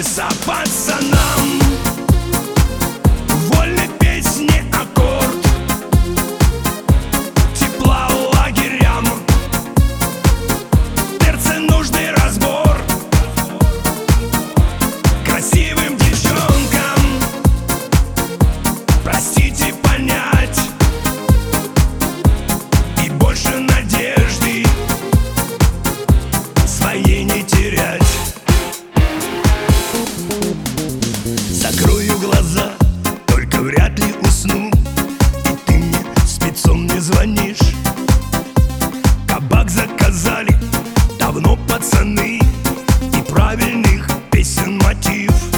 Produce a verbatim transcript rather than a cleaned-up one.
чудеса пацанам. Вольной песни аккорд, тепла лагерям, перцы нужный разбор. Красивым девчонкам простите понять, и больше надежды своей не терять. Закрою глаза, только вряд ли усну, и ты мне спецом не звонишь. Кабак заказали давно пацаны, и правильных песен мотив.